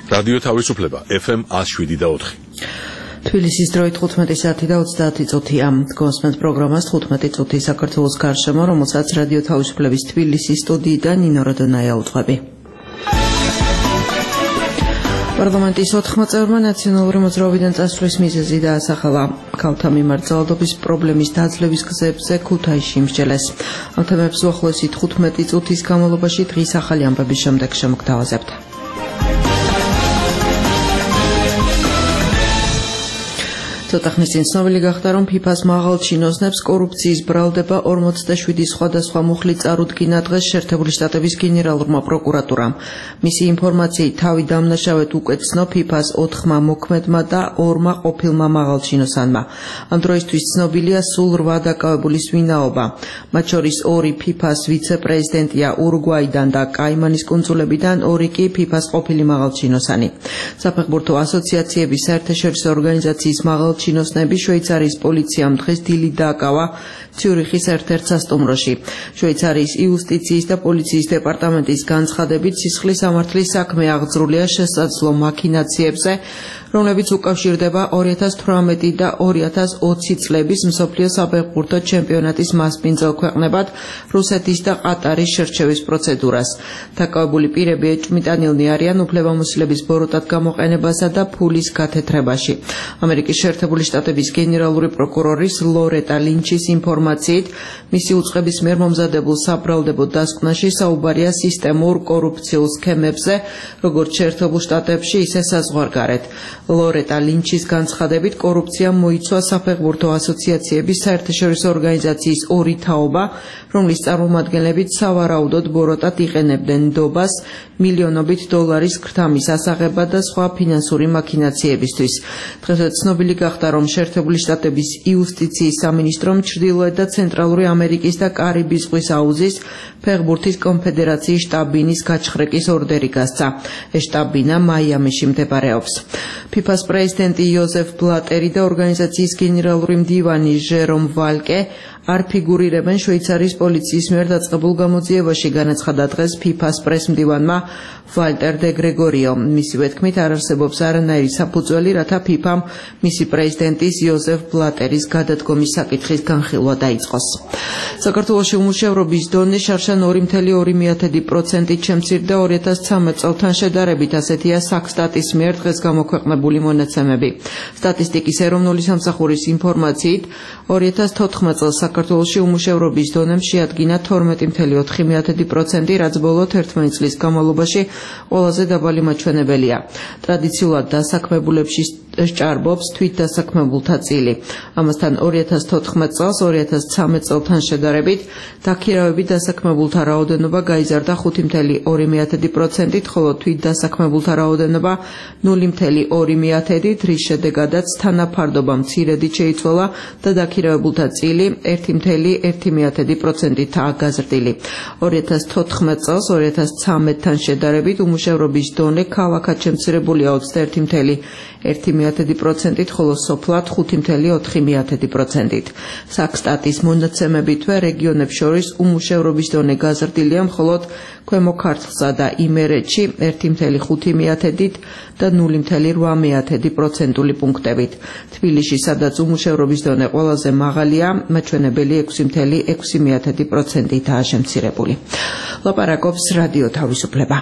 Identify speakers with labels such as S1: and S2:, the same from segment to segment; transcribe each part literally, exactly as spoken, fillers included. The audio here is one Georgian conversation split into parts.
S1: რადიო თავისუფლება ეფ ემ one oh seven და four.
S2: თბილისის დროით თხუთმეტი საათი და ოცდაათი წუთია. გონსმენთ პროგრამას თხუთმეტი წუთი საქართველოს გარშემო, რომელსაც რადიო თავისუფლების თბილისის სტუდიიდან ნინო როდონაია უძღვები. პარლამენტის ოთხმა წევრმა ნაციონალური მოძრაობიდან წასვლის მიზეზი დაასახელა. ქალთა მიმართ ძალადობის პრობლემის დაძლევის გზებზე ქუთაისში იმსჯელეს. ამ თემებს უახლოესი თხუთმეტი წუთის განმავლობაში დღის ახალი ამბების შემდეგ შემოგთავაზებთ. ცოტა ხნის წინ ცნობილი გახდა, რომ ფიფას მაღალ ჩინოსნებს კორუფციის ბრალდება ორმოცდაშვიდი სხვადასხვა მუხლი წარუდგინა დღეს შეერთებული შტატების გენერალურმა პროკურატურამ. მისი ინფორმაციით თავი დამნაშავედ უკვე ცნო ფიფას ოთხმა მოქმედმა და ორმა ყოფილმა მაღალ ჩინოსანმა. ამ დროისთვის ცნობილია სულ რვა დაკავებულის ვინაობა. მათ შორის ორი ფიფას ვიცე-პრეზიდენტია ურუგვაიდან და კაიმანის კუნძულებიდან, ორი კი ფიფას ყოფილი მაღალ ჩინოსანი. საფეხბურთო ასოციაციების საერთაშორისო ორგანიზაციის მაღალ ჩინოსნები შვეიცარიის პოლიციამ დღეს დილით დააკავა ციურიხის ერთ-ერთ სასტუმროში. შვეიცარიის იუსტიციის და პოლიციის დეპარტამენტის განცხადებით, სისხლის სამართლის საქმე აღძრულია შესაძლო მაქინაციებზე, რომლებიც უკავშირდება ორი ათას თვრამეტი და ორი ათას ოცი წლების მსოფლიო საფეხბურთო ჩემპიონატის მასპინძელ ქვეყნებად რუსეთის და ყატარის შერჩევის პროცედურას. დაკავებული პირები ეჭვმიტანილნი არიან უფლებამოსილების ბოროტად გამოყენებასა და ფულის გათეთრებაში. ამერიკის შეერთებული შტატების გენერალური პროკურორის ლორეტა ლინჩის ინფორმაციით, მისი უწყების მიერ მომზადებულ საბრალდებო დასკვნაში საუბარია სისტემურ კორუფციულ სქემებზე, როგორც შეერთებულ შტატებში, ისე საზღვარგარეთ. ლორეტა ლინჩის განცხადებით, კორუფცია მოიცვა საფეხბურთო ასოციაციების საერთაშორისო ორგანიზაციის ორი თაობა, რომლის წარმომადგენლებიც სავარაუდოდ ბოროტად იყენებდნენ ნდობას, მილიონობით დოლარის ქრთამის ასაღება და სხვა ფინანსური მაქინაციებისთვის. დღესაც ცნობილი გახდა, რომ შეერთებული შტატების იუსტიციის სამინისტრომ ჩრდილოეთ და ცენტრალური ამერიკის და კარიბის ზღვის აუზის ფეხბურთის კონფედერაციის შტაბ-ბინის გაჩხრეკის ორდერი გასცა. ეს შტაბ-ბინა მაიამიში მდებარეობს. ფიფას პრეზიდენტი იოზეფ ბლატერი და ორგანიზაციის გენერალური მდივანი ჟერომ ვალკე არ ფიგურირებენ შვეიცარიის პოლიციის მიერ დაწყებულ გამოძიებაში, განაცხადა დღეს ფიფას პრესმდივანმა ვალტერ დე გრეგორიო. მისივე თქმით, არ არსებობს არანაირი საფუძველი, რათა ფიფამ მისი პრეზიდენტის იოზეფ ბლატერის გადადგომის საკითხის განხილვა დაიწყოს. საქართველოში უმუშევრობის დონე შარშან ორი წუთი ორი პროცენტით შემცირდა ორი ათას ცხრამეტ წელთან შედარებით, ასეთია საქსტატის მიერ დღეს გამოქვეყნებული მონაცემები. სტატისტიკის ეროვნული სამსახურის ინფორმაციით, ორი ათას თოთხმეტ წელს საქართველოში უმუშევრობის დონემ შეადგინა თორმეტი წუთი ოთხი პროცენტი, რაც ბოლო თერთმეტი წლის განმავლობაში ყველაზე დაბალი მაჩვენებელია. ტრადიციულად დასაქმებულებში სჭარბობს თვითდასაქმებულთა წილი. ამასთან ორი ათას თოთხმეტ წელს ორი ათას ცხრამეტ წელთან შედარებით დაქირავებით დასაქმებულთა რაოდენობა გაიზარდა ხუთი წუთი ორი პროცენტით, ხოლო თვითდასაქმებულთა რაოდენობა ნული წუთი ორი პროცენტით, რის შედეგადაც თანაფარდობა მცირედით შეიცვალა და დაქირავებულთა წილი ერთი წუთი ერთი პროცენტითაა გაზრდილი. ორი ათას თოთხმეტ წელს ორი ათას ცხრამეტთან შედარებით უმუშევრობის დონე ქალაქად შემცირებულია ოცდაერთი წუთი ერთი პროცენტით, ხოლო სოფლად ხუთი წუთი ოთხი პროცენტით. საქსტატის მონაცემებითვე რეგიონებს შორის უმუშევრობის დონე გაზრდილია მხოლოდ ქვემო ქართლსა და იმერეთში ერთი წუთი ხუთი და ნული წუთი რვა პროცენტული პუნქტებით. თბილისში, სადაც უმუშევრობის დონე ყველაზე მაღალია, მაჩვენებელი ექვსი წუთი ექვსი პროცენტითაა შემცირებული. ლაპარაკობს რადიო თავისუფლება.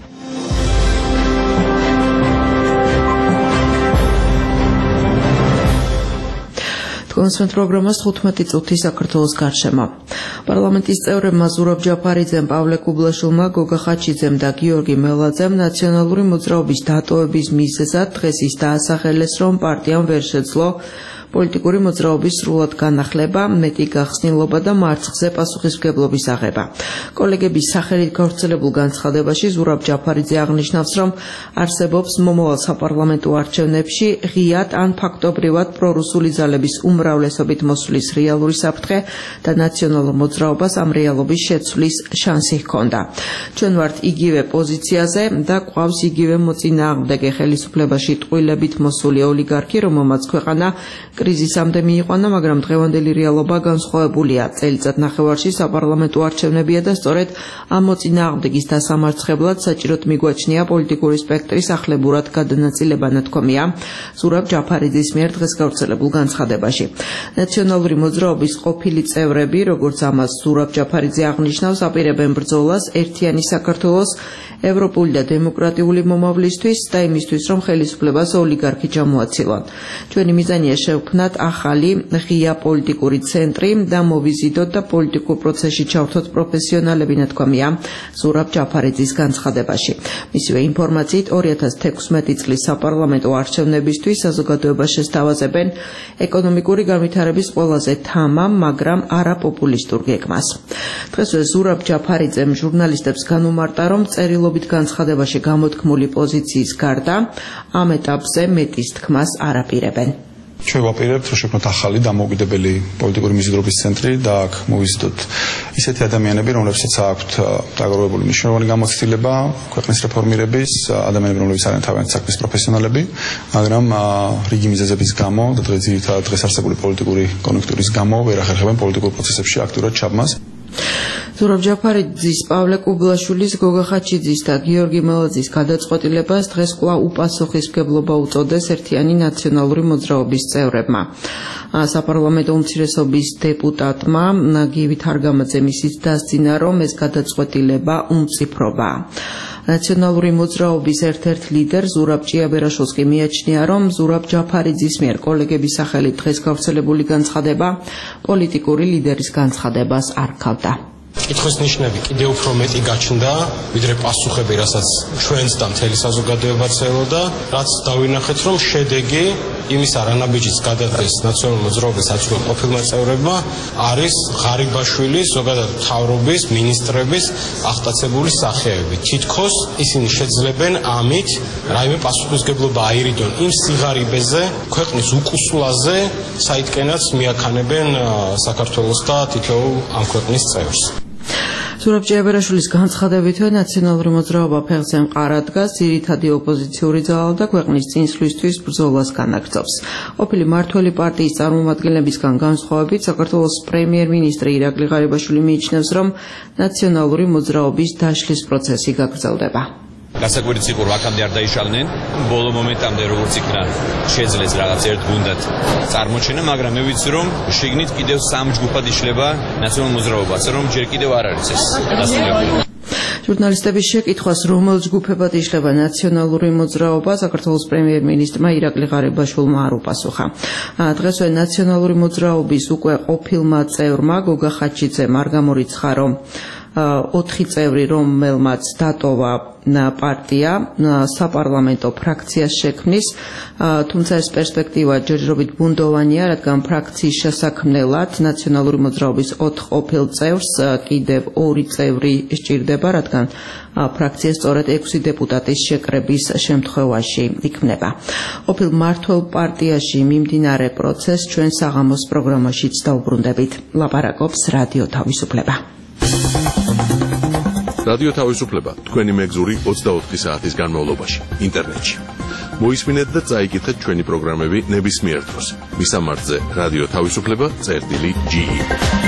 S2: გონსმენთ პროგრამას თხუთმეტი წუთი საქართველოს გარშემო. პარლამენტის წევრებმა ზურაბ ჯაფარიძემ, პავლე კუბლაშვილმა, გოგა ხაჩიძემ და გიორგი მელაძემ ნაციონალური მოძრაობის დატოვების მიზეზად დღეს ის დაასახელეს, რომ პარტიამ ვერ შეძლო პოლიტიკური მოძრაობის სრულად განახლება, მეტი გახსნილობა და მარცხზე პასუხისმგებლობის აღება. კოლეგების სახელით გავრცელებულ განცხადებაში ზურაბ ჯაფარიძე აღნიშნავს, რომ არსებობს მომავალ საპარლამენტო არჩევნებში ღიად ან ფაქტობრივად პრორუსული ძალების უმრავლესობით მოსვლის რეალური საფრთხე და ნაციონალურ მოძრაობას ამ რეალობის შეცვლის შანსი ჰქონდა. ჩვენ ვართ იგივე პოზიციაზე და გვყავს იგივე მოწინააღმდეგე ხელისუფლებაში ტყუილებით მოსული ოლიგარქი, რომელმაც ქვეყანა კრიზისამდე მიიყვანა, მაგრამ დღევანდელი რეალობა განსხვავებულია. წელიწად ნახევარში საპარლამენტო არჩევნებია და სწორედ ამ მოწინააღმდეგის დასამარცხებლად საჭიროდ მიგვაჩნია პოლიტიკური სპექტრის ახლებურად გადანაწილება, ნათქვამია ზურაბ ჯაფარიძის მიერ დღეს გავრცელებულ განცხადებაში. ნაციონალური მოძრაობის ყოფილი წევრები, როგორც ამას ზურაბ ჯაფარიძე აღნიშნავს, აპირებენ ბრძოლას ერთიანი საქართველოს ევროპული და დემოკრატიული მომავლისთვის და იმისთვის, რომ ხელისუფლებას ოლიგარქი ჩამოაცილონ. ჩვენი მიზანია შევქმნათ ახალი ღია პოლიტიკური ცენტრი და მოვიზიდოთ და პოლიტიკურ პროცესში ჩავთოთ პროფესიონალები, ნათქვამია ზურაბ ჯაფარიძის განცხადებაში. მისივე ინფორმაციით ორი ათას თექვსმეტი წლის საპარლამენტო არჩევნებისთვის საზოგადოებას შესთავაზებენ ეკონომიკური განვითარების ყველაზე თამამ, მაგრამ არაპოპულისტურ გეგმას. დღესვე ზურაბ ჯაფარიძემ ჟურნალისტებს განუმარტა, რომ წერილობით განცხადებაში გამოთქმული პოზიციის გარდა ამ ეტაპზე მეტის თქმას არ აპირებენ.
S3: ჩვენ ვაპირებთ, რომ შექმნათ ახალი დამოუკიდებელი პოლიტიკური მიზიდრობის ცენტრი და აქ მოვიზიდოთ ისეთი ადამიანები, რომლებსაც აქვთ დაგროვებული მნიშვნელოვანი გამოცდილება ქვეყნის რეფორმირების, ადამიანები, რომლებიც არიან თავიანთი საქმის პროფესიონალები, მაგრამ რიგი მიზეზების გამო და ძირითადად დღეს არსებული პოლიტიკური კონიუნქტურის გამო ვერ ახერხებენ პოლიტიკურ პროცესებში აქტიურად ჩაბმას.
S2: ზურაბ ჯაფარიძის, პავლე კუბლაშვილის, გოგა ხაჩიძის და გიორგი მელაძის გადაწყვეტილებას დღეს კვლავ უპასუხისმგებლობა უწოდეს ერთიანი ნაციონალური მოძრაობის წევრებმა. საპარლამენტო უმცირესობის დეპუტატმა გივი თარგამაძემ ისიც დასძინა, რომ ეს გადაწყვეტილება უმწიფრობაა. ნაციონალური მოძრაობის ერთ-ერთ ლიდერ ზურაბ ჭიაბერაშვილს კი მიაჩნია, რომ ზურაბ ჯაფარიძის მიერ კოლეგების სახელით დღეს გავრცელებული განცხადება პოლიტიკური ლიდერის განცხადებას არ ქავდა.
S4: კითხვის ნიშნები კიდევ უფრო მეტი გაჩნდა, ვიდრე პასუხები, რასაც ჩვენც და მთელი საზოგადოებაც ელოდა, რაც დავინახეთ, რომ შედეგი იმის არანაბიჯის გადადგეს ნაციონალური მოძრაობის აწმყო ყოფილმა წევრებმა არის ღარიბაშვილის, ზოგადად მთავრობის, მინისტრების აღტაცებული სახეები. თითქოს ისინი შეძლებენ ამით რაიმე პასუხისმგებლობა აირიდონ იმ სიღარიბეზე, ქვეყნის უკუსლაზე, საიდკენაც მიაქანებენ საქართველოს და თითოეულ ამ ქვეყნის წევრს.
S2: ზურაბ ჭიაბერაშვილის განცხადებითვე ნაციონალური მოძრაობა ფეხზე მყარ ადგას, ძირითადი ოპოზიციური ძალა და ქვეყნის წინსვლისთვის ბრძოლას განაგრძობს. ყოფილი მმართველი პარტიის წარმომადგენლებისგან განსხვავებით, საქართველოს პრემიერ-მინისტრი ირაკლი ღარიბაშვილი მიიჩნევს, რომ ნაციონალური მოძრაობის დაშლის პროცესი გაგრძელდება.
S5: გასაკვირიც იყო, რომ აქამდე არ დაიშალნენ. ბოლო მომენტამდე როგორც იქნა შეძლეს რაღაც ერთ გუნდად წარმოჩენა, მაგრამ მე ვიცი, რომ შიგნით კიდევ სამ ჯგუფად იშლება ნაციონალურ მოძრაობას, რომ ჯერ კიდევ არ არის ეს დასრულებული.
S2: ჟურნალისტების შეკითხვას, რომელ ჯგუფებად იშლება ნაციონალური მოძრაობა, საქართველოს პრემიერ-მინისტრმა ირაკლი ღარიბაშვილმა არ უპასუხა. დღესვე ნაციონალური მოძრაობის უკვე ყოფილმა წევრმა გოგა ხაჩიძემ არ გამორიცხა, რომ ოთხი წევრი, რომელმაც დატოვა პარტია საპარლამენტო ფრაქციას შექმნის, თუმცა ეს პერსპექტივა ჯერჯერობით ბუნდოვანია, რადგან ფრაქციის შესაქმნელად ნაციონალური მოძრაობის ოთხ ყოფილ წევრს კიდევ ორი წევრი სჭირდება, რადგან ფრაქცია სწორედ ექვსი დეპუტატის შეკრების შემთხვევაში იქმნება. ყოფილ მმართველ პარტიაში მიმდინარე პროცესს ჩვენ საღამოს პროგრამაშიც დავუბრუნდებით. ლაპარაკობს რადიო თავისუფლება.
S1: რადიო თავისუფლება თქვენი მეგზური ოცდაოთხი საათის განმავლობაში ინტერნეტში. მოისმინეთ და წაიკითხეთ ჩვენი პროგრამები ნებისმიერ დროს. მისამართზე რადიო თავისუფლება წერტილი ჯი ი.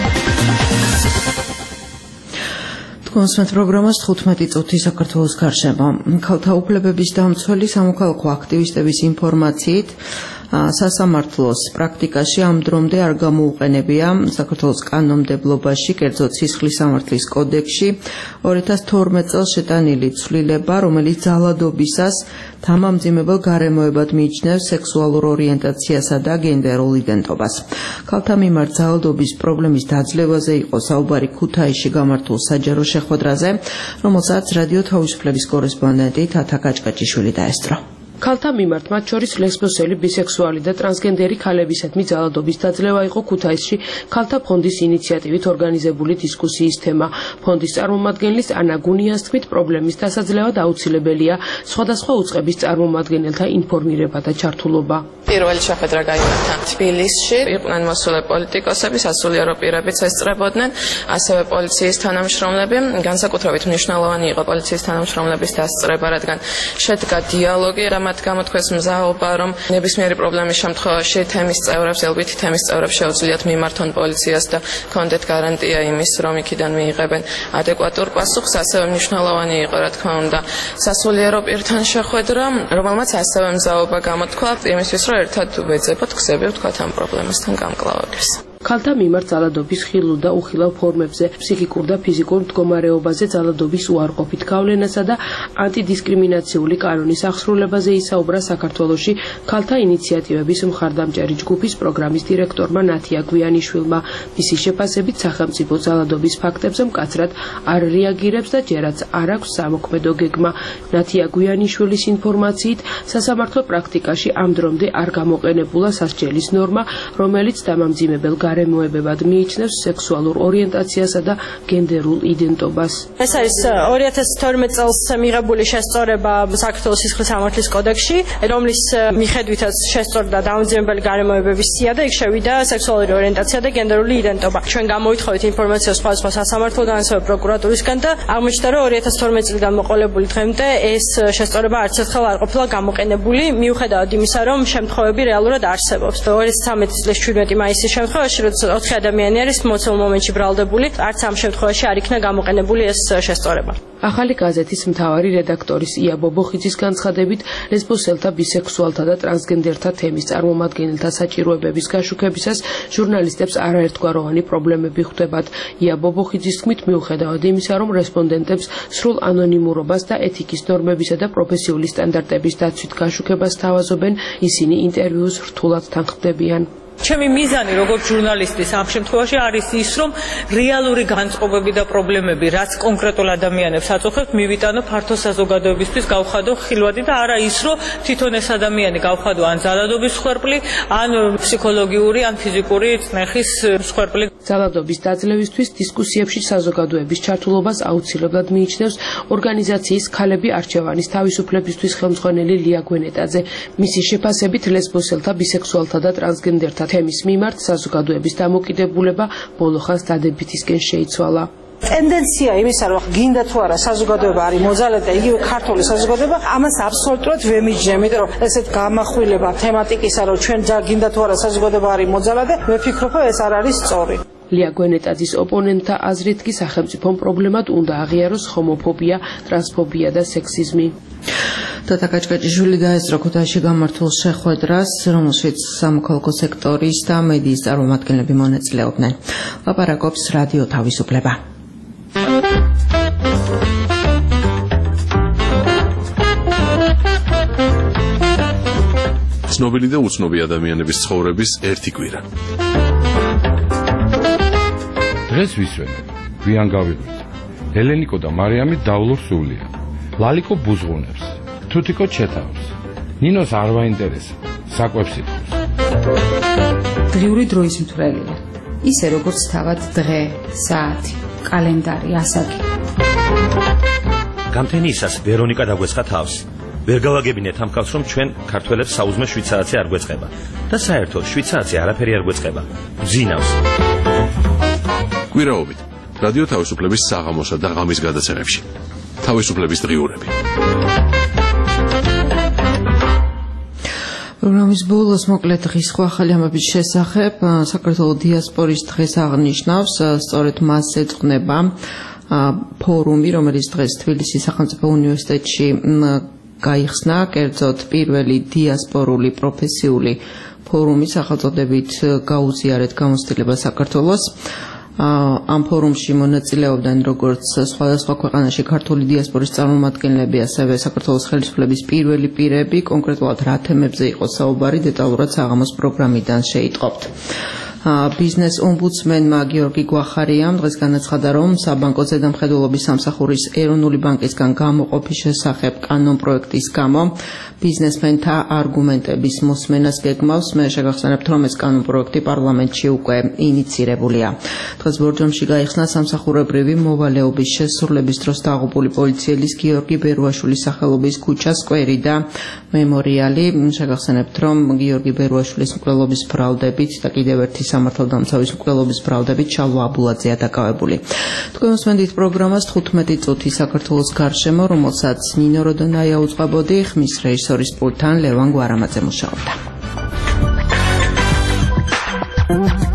S1: კონსმეთ პროგრამას თხუთმეტი წუთი საქართველოს გარშემო. ქალთა უფლებების დამცველი სამოქალაქო აქტივისტების ინფორმაციით სასამართლოს პრაქტიკაში ამ დრომდე არ გამოუყენებია საქართველოს კანონმდებლობაში, კერძოდ სისხლის სამართლის კოდექსში ორი ათას თორმეტ წელს შეტანილი ცვლილება, რომელიც ძალადობისას თამამძიმებელ გარემოებად მიიჩნევს სექსუალურ ორიენტაციასა და გენდერულ იდენტობას. ქალთა მიმართ ძალადობის პრობლემის დაძლევაზე იყო საუბარი ქუთაისში გამართულ საჯარო შეხვედრაზე, რომელსაც რადიო თავისუფლების კორესპონდენტი თათა კაჭკაჭიშვილი დაესწრო.
S6: ქალთა მიმართ, მათ შორის ლესბოსელი, ბისექსუალი და ტრანსგენდერი ქალებისადმი ძალადობის დაძლევა იყო ქუთაისში ქალთა ფონდის ინიციატივით ორგანიზებული დისკუსიის თემა. ფონდის წარმომადგენლის ანა გუნიას თქმით, პრობლემის დასაძლევად აუცილებელია სხვადასხვა უწყების წარმომადგენელთა ინფორმირება და ჩართულობა.
S7: პირველი შეხვედრა გაიმართა თბილისში, იყვნენ მოსული პოლიტიკოსები, სასულიერო პირებიც ესწრებოდნენ, ასევე პოლიციის თანამშრომლები. განსაკუთრებით მნიშვნელოვანი იყო პოლიციის თანამშრომლების დასწრება, რადგან შედგა დიალოგი, მათ გამოთქვეს მზაობა, რომ ნებისმიერი პრობლემის შემთხვევაში თემის წევრებს, ელბითი თემის წევრებს შეუძლიათ მიმართონ პოლიციას და კონდეთ გარანტია იმის, რომ იქიდან მიიღებენ ადეკვატურ პასუხს. ასევე მნიშვნელოვანი იყო, რა თქმა უნდა, სასულიერო პირთან შეხვედრა, რომელმაც ასევე მზაობა გამოთქვა იმისთვის, რომ ერთად ვეძებოთ გზები, ვთქვათ, ამ პრობლემასთან გამკლავების.
S6: ქალთა მიმართ ძალადობის ხილულ და უხილავ ფორმებზე, ფსიქიკურ და ფიზიკურ მდგომარეობაზე ძალადობის უარყოფით გავლენასა და ანტიდისკრიმინაციული კანონის აღსრულებაზე ისაუბრა საქართველოში ქალთა ინიციატივების მხარდამჭერი ჯგუფის პროგრამის დირექტორმა ნათია გვიანიშვილმა. მისი შეფასებით სახელმწიფო ძალადობის ფაქტებზე მკაცრად არ რეაგირებს და ჯერაც არ აქვს სამოქმედო გეგმა. ნათია გვიანიშვილის ინფორმაციით, სასამართლო პრაქტიკაში ამ დრომდე არ გამოყენებულა სასჯელის ნორმა, რომელიც დამამძიმებელ გარემოებებად მიიჩნევს სექსუალურ ორიენტაციასა და გენდერულ იდენტობას.
S8: ეს არის ორი ათას თორმეტ წელს მიღებული შესწორება საქართველოს სისხლის სამართლის კოდექსში, რომლის მიხედვითაც შესწორდა დამამძიმებელი გარემოებების სია და იქ შევიდა სექსუალური ორიენტაცია და გენდერული იდენტობა. ჩვენ გამოვითხოვეთ ინფორმაციას სხვადასხვა სასამართლოდან, ასევე პროკურატურისგან და აღმოჩნდა, რომ ორი ათას თორმეტ წლიდან მოყოლებული დღემდე ეს შესწორება არც ერთხელ არ ყოფილა გამოყენებული, მიუხედავად იმისა, რომ შემთხვევები რეალურად არსებობს. ორი ათას ცხრამეტი წლის შვიდმეტი მაისის შემთხვევაში, როცა ოთხი ადამიანი არის მოცემულ მომენტში ბრალდებული, არც ამ შემთხვევაში არ იქნა გამოყენებული ეს შესწორება.
S6: ახალი გაზეთის მთავარი რედაქტორის ია ბობოხიძის განცხადებით, ლესბოსელთა, ბისექსუალთა და ტრანსგენდერთა თემის წარმომადგენელთა საჭიროებების გაშუქებისას ჟურნალისტებს არაერთგვაროვანი პრობლემები ხვდებათ. ია ბობოხიძის თქმით, მიუხედავად იმისა, რომ რესპონდენტებს სრულ ანონიმურობას და ეთიკის ნორმებისა და პროფესიული სტანდარტების დაცვით გაშუქებას თავაზობენ, ისინი ინტერვიუს რთულად თანხმდებიან.
S9: ჩემი მიზანი როგორც ჟურნალისტის ამ შემთხვევაში არის ის, რომ რეალური განწყობები და პრობლემები, რაც კონკრეტულ ადამიანებს აწუხებთ, მივიტანო ფართო საზოგადოებისთვის, გავხადო ხილვადი და არა ის, რომ თვითონ ეს ადამიანი გავხადო ან ძალადობის მსხვერპლი, ან ფსიქოლოგიური, ან ფიზიკური წნეხის მსხვერპლი.
S6: ძალადობის დაძლევისთვის დისკუსიებში საზოგადოების ჩართულობას აუცილებლად მიიჩნევს ორგანიზაციის ქალები არჩევანის თავისუფლებისთვის ხელმძღვანელი ლია გვენეტაძე. მისი შეფასებით, ლესბოსელთა, ბისექსუალთა და ტრანსგენდერთა თემის მიმართ საზოგადოების დამოკიდებულება ბოლო ხანს დადებითისკენ შეიცვალა.
S10: ტენდენცია იმისა, რომ გინდა თუ არა საზოგადოება არის მოძალადე და იგივე ქართული საზოგადოება, ამას აბსოლუტურად ვემიჯნე, იმიტომ რომ ესეთ გამახვილება თემატიკისა, რომ ჩვენ გინდა თუ არა საზოგადოება არის მოძალადე, მე ვფიქრობ, რომ ეს არ არის სწორი.
S6: ლია გვენეტაძის ოპონენტთა აზრით კი სახელმწიფომ პრობლემად უნდა აღიაროს ჰომოფობია, ტრანსფობია და სექსიზმი.
S2: თათა კაჭკაჭიშვილი დაესწრო ქუთაისში გამართულ შეხვედრას, რომელშიც სამოქალაქო სექტორის და მედიის წარმომადგენლები მონაწილეობდნენ. ლაპარაკობს რადიო თავისუფლება.
S11: ცნობილი და უცნობი ადამიანების ცხოვრების ერთი კვირა.
S12: დღეს ვისვენებ, გვიან გავიღვით. ელენიკო და მარიამი დავლურ სულია. ლალიკო ბუზღუნებს, თუთიკო ჩეთავს. ნინოს არ ვაინტერესა, საკვებს იტყვის.
S13: დღიური დროის მთვრელია. ისე როგორც თავად დღე, საათი, კალენდარი, ასაკი.
S14: გამთენიისას ვერონიკა დაგვეცხა თავს. ვერ გავაგებინეთ ამ ხალხს, რომ ჩვენ ქართველებს საუზმე შვიდ საათზე არ გვეწყება. და საერთოდ შვიდ საათზე არაფერი არ გვეწყება. გძინავს.
S11: კვირაობით რადიო თავისუფლების საღამოსა და ღამის გადაცემებში. თავისუფლების დღიურები.
S2: პროგრამის ბოლოს მოკლედ დღის სხვა ახალი ამბების შესახებ საქართველოს დიასპორის დღეს აღნიშნავს, სწორედ მას ეძღვნება ფორუმი, რომელიც დღეს თბილისის სახელმწიფო უნივერსიტეტში გაიხსნა, კერძოდ პირველი დიასპორული პროფესიული ფორუმი სახელწოდებით გაუზიარეთ გამოცდილება საქართველოს. ამ ფორუმში მონაწილეობდნენ როგორც სხვადასხვა ქვეყანაში ქართული დიასპორის წარმომადგენლები, ასევე საქართველოს ხელისუფლების პირველი პირები, კონკრეტულად რა თემებზე იყო საუბარი, დეტალურად საღამოს პროგრამიდან შეიტყობთ. ბიზნეს ომბუდსმენმა გიორგი გვახარიამ დღეს განაცხადა, რომ საბანკო ზედამხედველობის სამსახურის ეროვნული ბანკისგან გამოყოფის შესახებ კანონპროექტის გამო ბიზნესმენთა არგუმენტების მოსმენას გეგმავს. მე შეგახსენებთ, რომ ეს კანონპროექტი პარლამენტში უკვე ინიცირებულია. დღეს ბორჯომში გაიხსნა სამსახურებრივი მოვალეობის შესრულების დროს დაღუპული პოლიციელის გიორგი ბერუაშვილის სახელობის ქუჩა, სკვერი და მემორიალი. შეგახსენებთ, რომ გიორგი ბერუაშვილის მკვლელობის ბრალდებით და კიდევ ერთი
S1: სამართალდამცავის მკვლელობის ბრალდებით შალვა აბულაძეა დაკავებული. თქვენ მოსმენთ პროგრამას თხუთმეტი წუთი საქართველოს გარშემო, რომელსაც ნინო როდონაია უწყებოდი, ხმის რეჟისორის პულტთან ლევან გვარამაძე მუშაობდა.